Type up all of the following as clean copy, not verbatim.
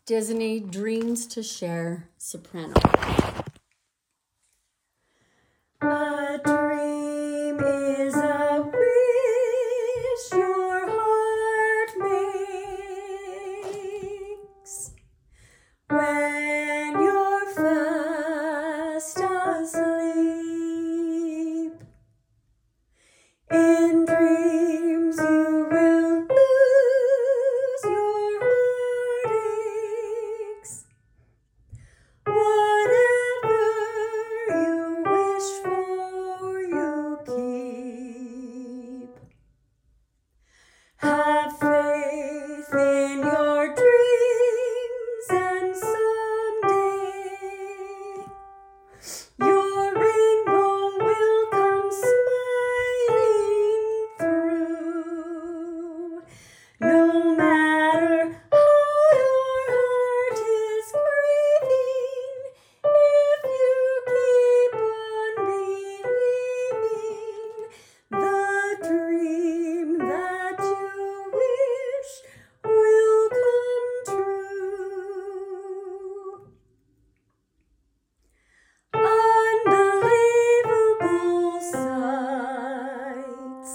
Disney Dreams to Share soprano. A dream is a wish your heart makes when you're fast asleep. In dreams you will lose your heartaches. Whatever you wish for, you keep. Have faith in your dreams, and someday your rainbow will come smiling through. No matter how your heart is grieving, if you keep on believing, the dream that you wish will come true. Unbelievable sights,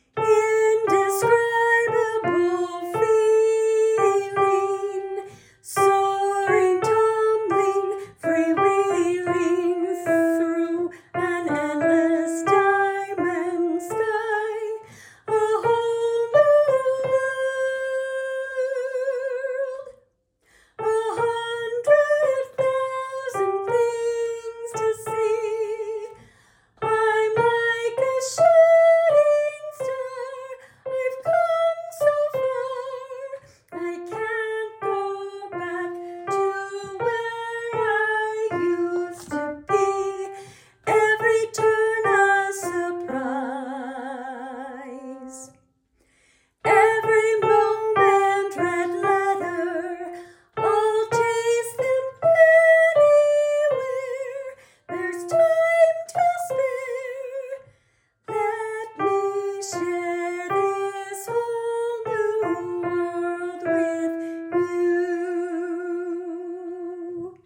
indescribable feeling, soaring, tumbling, freewheeling through an endless diamond sky, a whole new world, 100,000 things to see. I'm like a shooting star, I've come so far, I can't go back to where I used to be. Every turn a surprise, every moment red letter, I'll chase them anywhere. There's time to spare. Let me share this whole new world with you.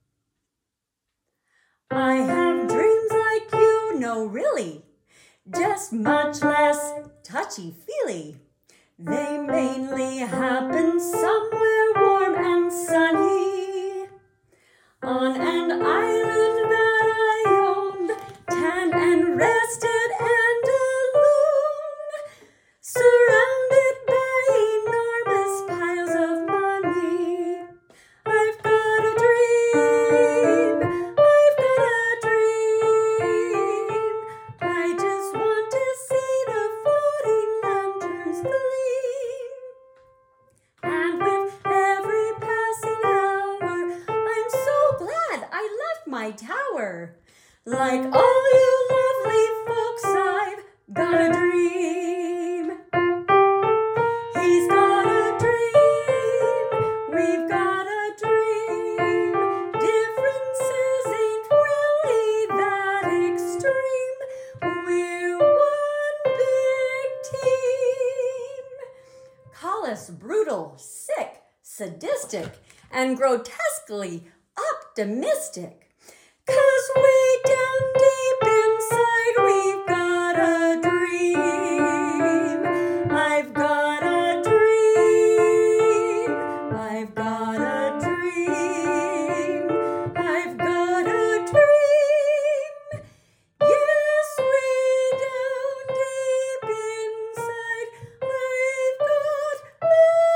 I have dreams like you, no really, just much less touchy-feely. They mainly happen somewhere warm and sunny, on an island that I owned, tan and rested and alone, surrounded by enormous piles of money. I've got a dream, I've got a dream. I just want to see the floating lanterns gleam. And with every passing hour, I'm so glad I left my tower. Like all you lovely folks, I've got a dream. He's got a dream, we've got a dream. Differences ain't really that extreme. We're one big team. Call us brutal, sick, sadistic, and grotesquely optimistic. 'Cause way down deep inside we've got a dream. I've got a dream. I've got a dream. I've got a dream. Yes, way down deep inside I've got a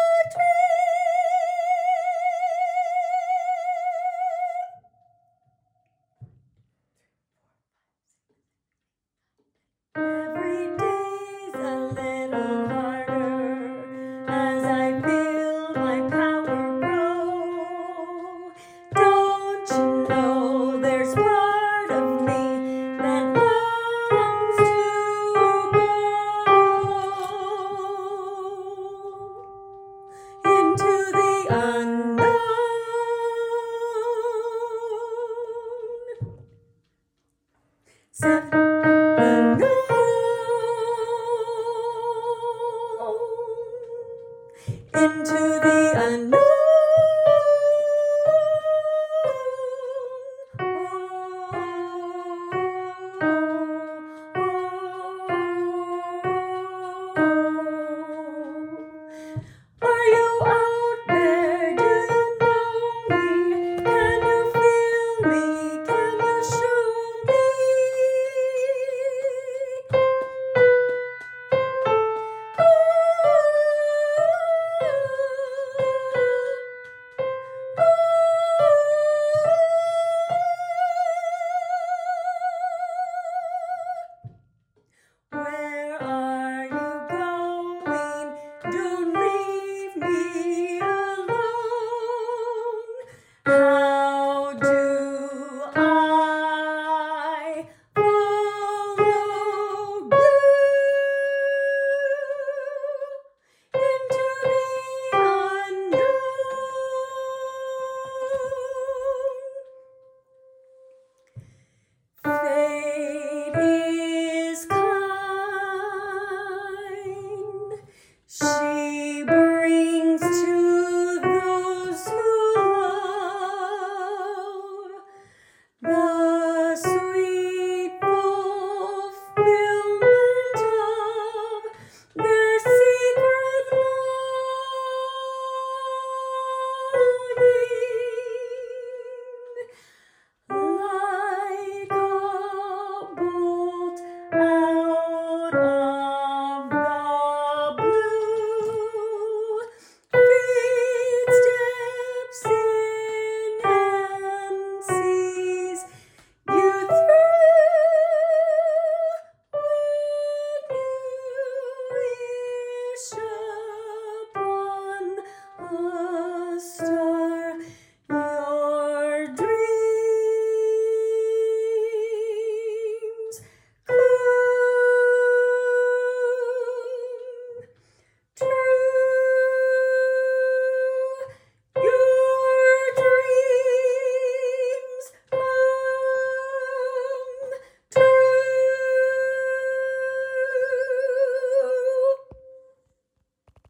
dream. Every day's a little harder as I feel my power grow. Don't you know there's part of me that longs to go into the unknown. Into the unknown.